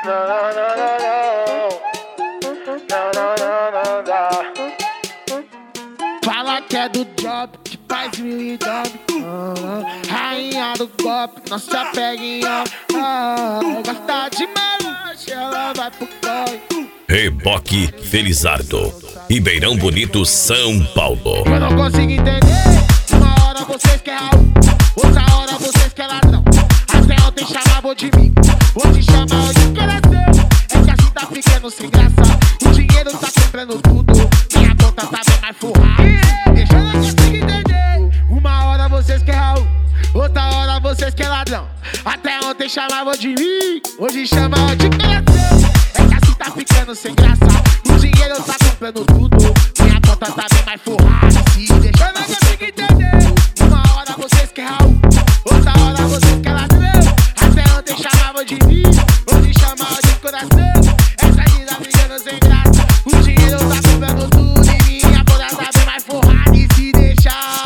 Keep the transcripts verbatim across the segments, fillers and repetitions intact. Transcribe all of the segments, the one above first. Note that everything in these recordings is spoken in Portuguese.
Fala que é do job, que faz mil e dobre. Rainha do golpe, não se apega em homem. Gosta de melanche, ela vai pro corre. Reboque Felizardo, Ribeirão Bonito, São Paulo. Eu não consigo entender. Uma hora vocês querem algo, outra hora vocês querem ladrão. Até ontem chamavam de mim, hoje chamam de coração. É que assim tá ficando sem graça. O dinheiro tá comprando tudo, minha conta tá bem mais forrada. Deixa eu não consigo entender. Uma hora vocês querem algo, outra hora vocês querem ladrão. Até ontem chamavam de mim, hoje chamam de coração. É que assim tá ficando sem graça. O dinheiro tá comprando tudo, minha conta tá bem mais forrada. Se deixa eu não consigo entender. Uma hora vocês querem algo, outra hora vocês querem ladrão. Até ontem chamavam de mim, hoje chamavam de coração. Essa vida ficando sem graça. O dinheiro tá comprando tudo e minha conta tá bem mais forrada. E se deixar,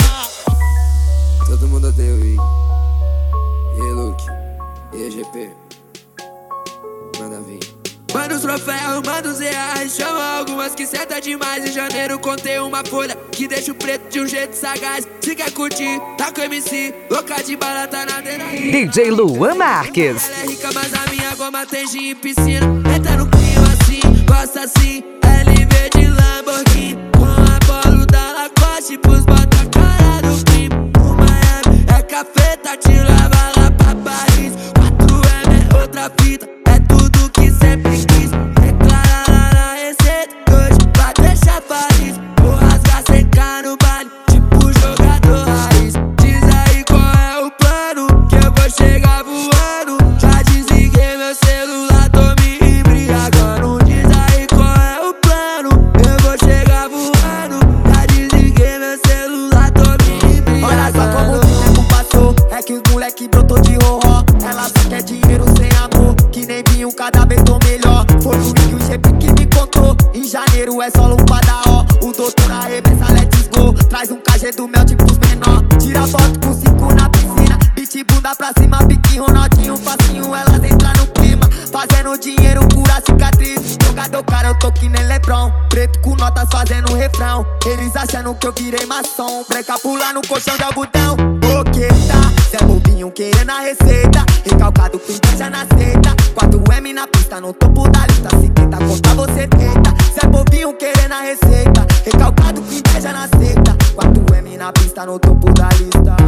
todo mundo odeia o I. E aí, Luke? E aí, G P? Manda vir. Manda os troféus, manda os reais. Chama algumas que senta demais. Em janeiro contei uma folha que deixa o preto de um jeito sagaz. Se quer curtir, tá com M C, louca de bala, tá na adrenalina. D J Luan Marques. Ela é rica, mas a minha goma tem gin e piscina. Entra no clima assim, gosta assim. L V de Lamborghini, com a bola da Lacoste pros bota a cara do crime. O Miami é café, tá te leva lá pra Paris. quatro M é outra fita, é tudo que sempre quis. Declara lá na receita, hoje vai deixar feliz. Vou rasgar sem cá no baile, tipo jogador raiz. Diz aí qual é o plano, que eu vou chegar voando. Já desliguei meu celular, tô me embriagando. Diz aí qual é o plano, eu vou chegar voando. Já desliguei meu celular, tô me embriagando. Olha só como o tempo passou, é que os moleque brotou de roró. Ela só quer dinheiro sem amor, que nem vinho, cada vez tô melhor. Foi o Rick e o G P que me contou, em janeiro é só lupada, ó. O doutor arrebenta, let's go. Traz um cajê do mel tipo os menor. Tira foto com cinco na piscina, beat bunda pra cima, pique Ronaldinho, facinho, elas entram no clima. Fazendo dinheiro, cura cicatriz. Jogador cara, eu tô que nem Lebron. Preto com notas fazendo refrão. Eles achando que eu virei maçom. Breca pular no colchão de algodão. Boqueta, cê é bobinho querendo a receita. Recalcado com inveja na seita. quatro M na pista, no topo da lista. Se tenta contar, você tenta. Cê é bobinho querendo a receita. Recalcado com inveja na seita. quatro M na pista, no topo da lista.